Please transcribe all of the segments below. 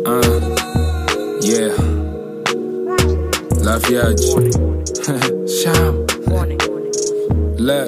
Yeah. Lafayette. Sham. Look.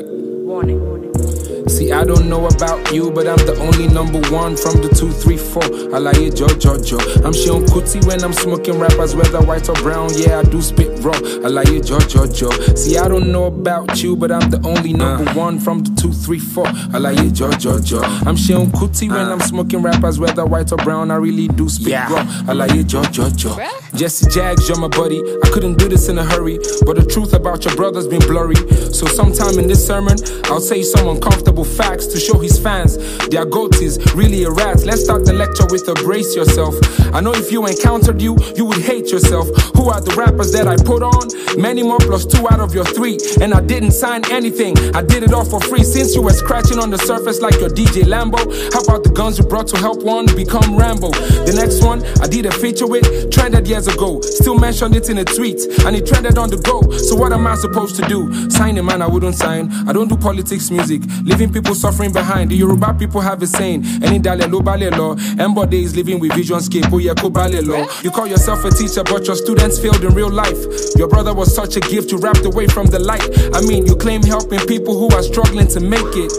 See, I don't know about you, but I'm the only number one from the 2, 3, 4. I like it, Joe. I'm Sean Kuti when I'm smoking rappers, whether white or brown. Yeah, I do spit raw. I like it, Joe. See, I don't know about you, but I'm the only number one from the 2, 3, 4. I like it, Joe. I'm Sean Kuti when I'm smoking rappers, whether white or brown. I really do spit raw. I like it, Joe. Jesse Jags, you're my buddy. I couldn't do this in a hurry, but the truth about your brother's been blurry. So sometime in this sermon, I'll say some uncomfortable facts to show his fans their goat is really a rat. Let's start the lecture with a brace yourself. I know if you encountered you would hate yourself. Who are the rappers that I put on? Many more plus 2 out of your 3. And I didn't sign anything, I did it all for free. Since you were scratching on the surface like your DJ Lambo, how about the guns you brought to help one become Rambo? The next one I did a feature with, trended years ago. Still mentioned it in a tweet, and it trended on the go. So what am I supposed to do? Sign a man I wouldn't sign. I don't do politics music, leaving people suffering behind. The Yoruba people have a saying, any dale lo bale lo. Everybody is living with visionscape, oh yeah, ko bale lo. You call yourself a teacher, but your students failed in real life. Your brother was such a gift, you wrapped away from the light. I mean, you claim helping people who are struggling to make it.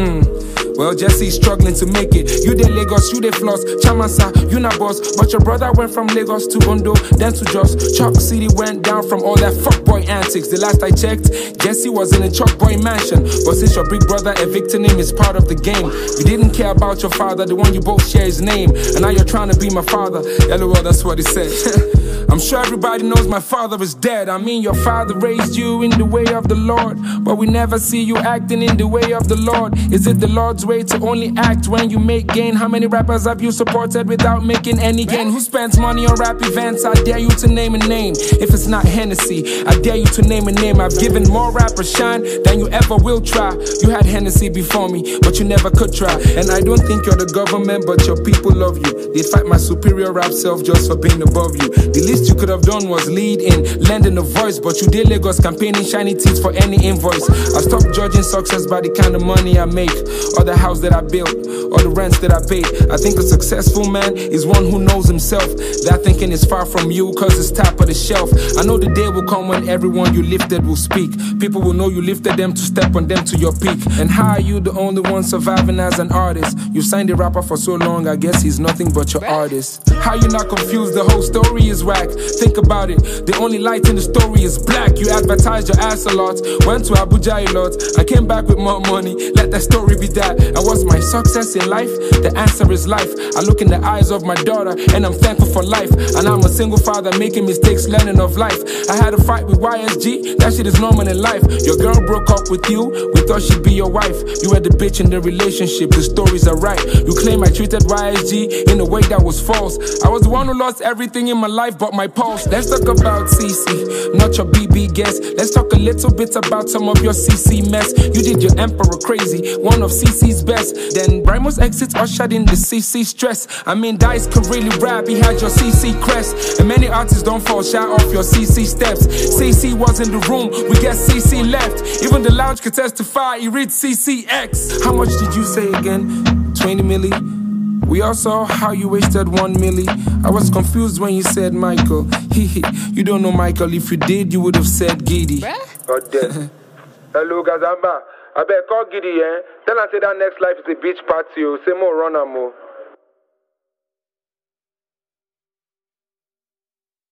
Well, Jesse's struggling to make it. You de Lagos, you de Floss, Chamasa, you na boss. But your brother went from Lagos to Ondo, then to Jos. Chalk City went down from all that fuckboy antics. The last I checked, Jesse was in a Chalkboy mansion. But since your big brother evicted him is part of the game, you didn't care about your father, the one you both share his name. And now you're trying to be my father. LOL, that's what he said. I'm sure everybody knows my father is dead. I mean, your father raised you in the way of the Lord, but we never see you acting in the way of the Lord. Is it the Lord's way to only act when you make gain? How many rappers have you supported without making any gain? Who spends money on rap events? I dare you to name a name. If it's not Hennessy, I dare you to name a name. I've given more rappers shine than you ever will try. You had Hennessy before me, but you never could try. And I don't think you're the government, but your people love you. They fight my superior rap self just for being above you. The least you could have done was lead in lending a voice, but you did Lagos campaigning shiny teeth for any invoice. I stopped judging success by the kind of money I make, or the house that I built, or the rents that I paid. I think a successful man is one who knows himself. That thinking is far from you, cause it's top of the shelf. I know the day will come when everyone you lifted will speak. People will know you lifted them to step on them to your peak. And how are you the only one surviving as an artist? You signed a rapper for so long, I guess he's nothing but your artist. How you not confused? The whole story is whack. Think about it, the only light in the story is black. You advertised your ass a lot, went to Abuja a lot. I came back with more money, let that story be that. And what's my success in life? The answer is life. I look in the eyes of my daughter and I'm thankful for life. And I'm a single father making mistakes, learning of life. I had a fight with YSG, that shit is normal in life. Your girl broke up with you, we thought she'd be your wife. You were the bitch in the relationship, the stories are right. You claim I treated YSG in a way that was false. I was the one who lost everything in my life but my pulse. Let's talk about CC, not your BB guest. Let's talk a little bit about some of your CC mess. You did your emperor crazy, one of CC's best. Then Brimo's exit ushered in the CC stress. I mean, Dice could really rap, he had your CC crest. And many artists don't fall shy off your CC steps. CC was in the room, we get CC left. Even the lounge could testify, he read CCX. How much did you say again? 20 milli? We all saw how you wasted 1 milli. I was confused when you said Michael. You don't know Michael. If you did, you would have said Giddy. God damn. Hello, Gazamba. I bet call Giddy, eh? Tell her say that next life is a beach party. Say more run more.